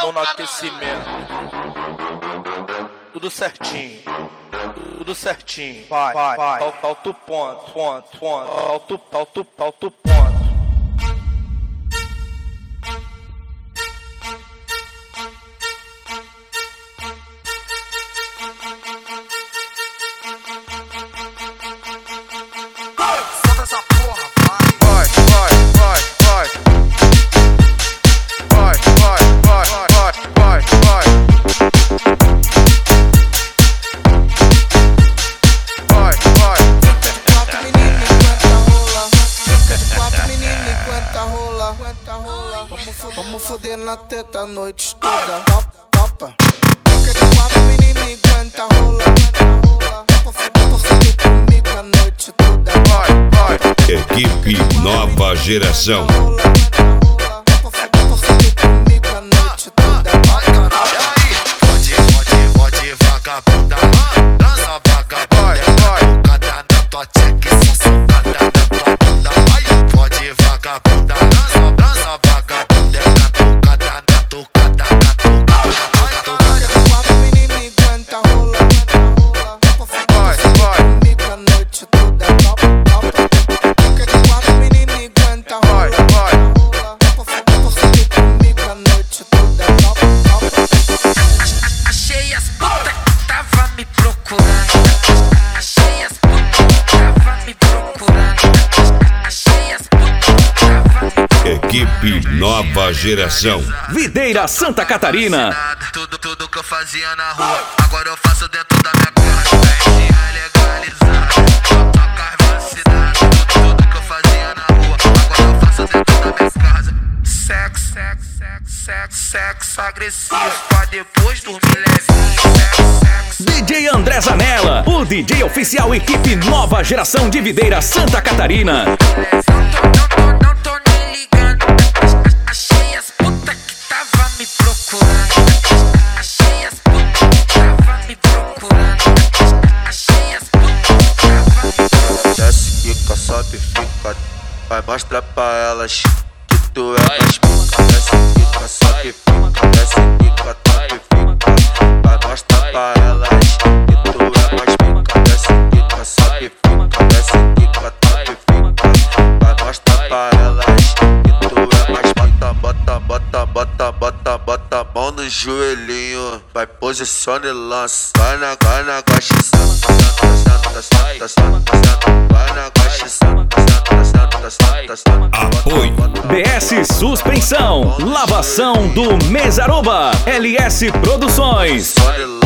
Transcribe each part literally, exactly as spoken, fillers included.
mão no aquecimento. Tudo certinho. Tudo certinho. Vai, vai, vai. Falta o ponto, ponto, ponto. Falta o, falta o, falta o ponto. Vamos foder na teta a noite toda. Topa. Aquele quatro menino aguenta rola. Topa foder comigo a noite toda. Equipe Nova Geração. Topa foder comigo a noite toda. Pode, pode, pode, vagabunda. Dança vagabunda. Cada na tua tcheque, só socada na tua bunda. Pode, vagabunda. Dança, dança vagabunda. Equipe Nova Geração. Videira Santa Catarina. Tudo, tudo que eu fazia na rua, agora eu faço dentro da minha casa. Legalizado, tocar vacinado. Tudo, tudo que eu fazia na rua, agora eu faço dentro da minha casa. Sexo, sexo, sexo, sexo, sexo agressivo, pra depois dormir levinho. Sexo, sexo. D J André Zanella, o D J oficial Equipe Nova Geração de Videira Santa Catarina. Sobe, fica, vai mostrar pra elas que tu é mais pica. Desce, fica, sobe, fica, desce, fica, top, fica. Vai mostrar pra elas que tu é mais pica. Desce, fica, sobe, fica, desce, fica, top, fica. Vai mostrar pra elas que tu é mais bota, bota, bota, bota, bota, bota a mão no joelhinho. Vai posiciona e lança. Vai na, vai na guaxa, senta, senta, senta, senta, senta. Vai na guaxa, senta, senta, senta, senta, senta. Apoio B S Suspensão, lavação do Mesaroba, L S Produções.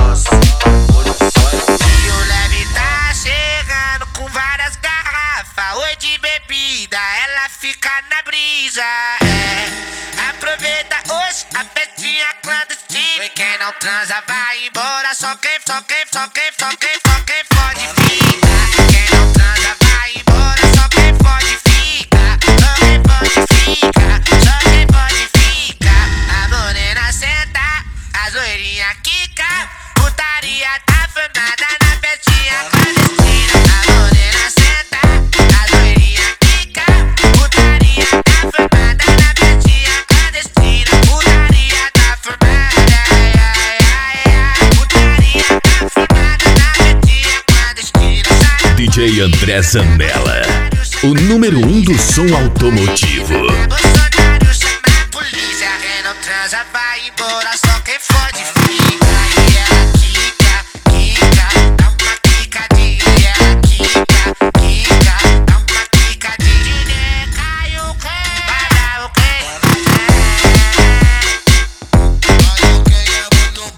E o leve tá chegando com várias garrafas. Oi de bebida, ela fica na brisa. É, aproveita hoje a festinha clandestina. E quem não transa vai embora. Só quem, só quem, só quem, só quem, só quem pode ficar. Quem não transa vai embora. Só quem pode ficar. Só quem pode ficar. Só quem pode ficar. A morena senta, a zoeirinha quica. Putaria tá formada na festinha clandestina. A morena senta, a zoeirinha quica. Putaria tá formada na festinha clandestina. Putaria tá formada, ai, ai, ai, ai. Putaria tá formada na festinha clandestina. D J André Zanella, o número um do som automotivo. Bolsonaro chama a polícia. Quem não transa vai embora. Só quem fode fica. E ela quica, quica, dá uma quicadinha. Quica, quica, dá uma quicadinha. Cai o quê? Vai dar o quê? Cai o quê? É muito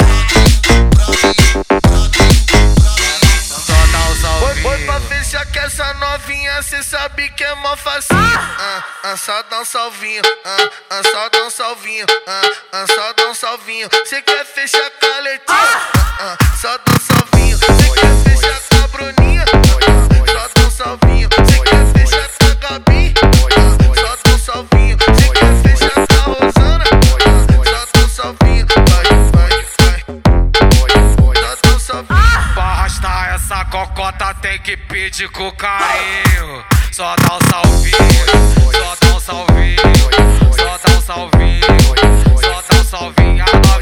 só dá o salve. Foi pra fechar que essa novinha cê sabe que é mó facinho. Ah, ah, só dá um salvinho. Ah, ah, só dá um salvinho. Ah, ah, só dá um salvinho. Cê quer fechar com a Letícia? Ah, ah, só dá um salvinho. Cê quer fechar com a Bruninha? Só dá um salvinho. Cê quer fechar com a Gabi? Só dá um salvinho. Cê quer fechar com a Rosana? Só dá um salvinho. Vai, vai, vai. Só dá um salvinho. Pra arrastar essa cocota tem que pedir com carinho. Só dá um salvinho, só dá um salvinho, só dá um salvinho, só dá um salvinho.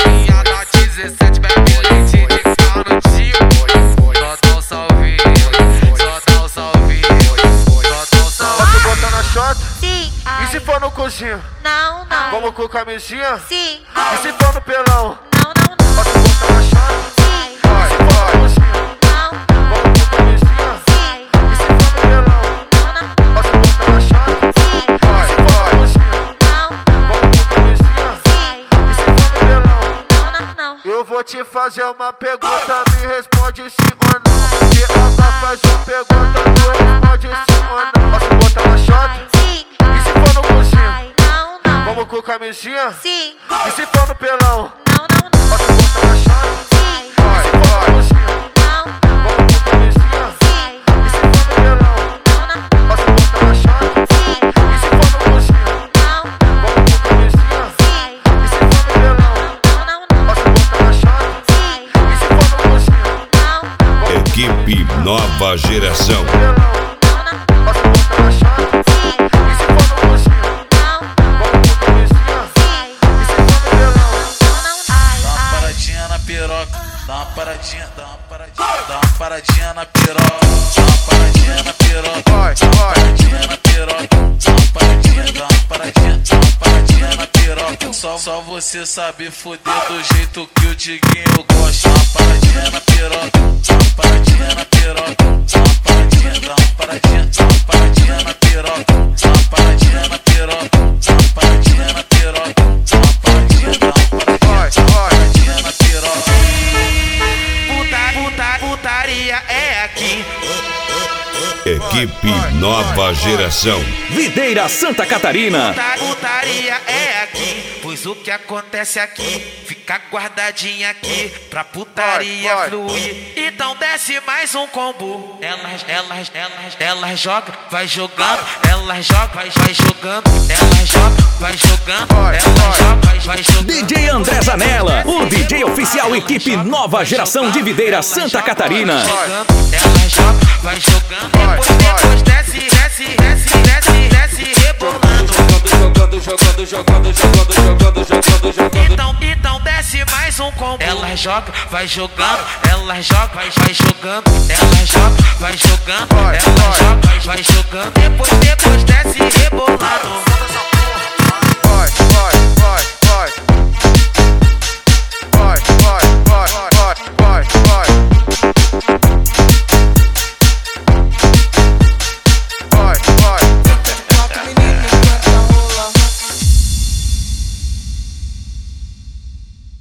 coxinha? Não, não. Vamos com camisinha? Sim. E se for no pelão? Não, não, não. Bota a boca na chave? Sim. Vai, vai, coxinha. Não, Vamos com camisinha? sim. E se for no pelão? Não, não. Bota a boca na chave? Sim. Vai, vai, coxinha. Não, Vamos com camisinha? sim. E se for no pelão? Não, não, não. Eu vou te fazer uma pergunta, me responde sim ou não. Se ela faz uma pergunta, tu responde sim ou não. Posso botar na chave? Sim. E se for no coxinha? Ai, não, não. Vamos com camisinha? Sim. E se for no pelão? Não, não, não. Posso botar na chave? Sim. Vai, vai, coxinha. Não, Vamos com camisinha? sim. E se for no pelão? Não, não. Posso botar na chave? Sim. E se for no coxinha? Não, Vamos com camisinha? sim. E se for no pelão? Não, não, não. Posso botar na chave? Sim. E se for no coxinha? Não, Equipe Nova Geração. Pelão? não, não. Posso botar na chave? Sim. E se for no coxinha? Não, Vamos com camisinha? sim. E se for no pelão? Não, não. Ai, Dá uma ai. paradinha na piroca, dá uma paradinha, dá uma paradinha, dá uma paradinha na piroca, dá uma paradinha na piroca, Vai, dá uma vai. paradinha na piroca, dá uma paradinha, dá uma paradinha, dá uma paradinha na piroca. Só, só você sabe foder do jeito que o Diguinho gosta. Dá uma paradinha na piroca, dá uma paradinha na piroca, dá uma paradinha, dá uma paradinha, dá uma paradinha na piroca, dá uma paradinha na piroca, dá uma paradinha na piroca, dá uma paradinha, dá uma paradinha, Vai, dá uma vai. paradinha na piroca. Puta, puta, putaria é aqui. Equipe Nova Geração. Videira Santa Catarina. Puta, putaria é aqui. Pois o que acontece aqui fica guardadinho aqui pra putaria Vai, vai. fluir. Então desce mais um combo. Elas, elas, elas, elas jogam, vai jogando. Elas jogam, vai, vai jogando. Elas jogam, vai jogando. Vai, Elas vai. jogam, vai, vai jogando. D J André Zanella, o D J oficial equipe Nova Geração de Videira Santa Catarina. Jogando, ela joga, vai jogando. Vai, Depois, vai. depois desce, desce, desce, desce, desce, rebolando. Jogando, jogando, jogando, jogando, jogando, jogando, jogando. Então, então desce mais um combo. Ela joga, vai jogando. Ela joga, vai, vai jogando. Ela joga, vai jogando. Vai, Ela vai. joga, vai, vai jogando. Depois, depois desce rebolando. Vai, vai, vai, vai.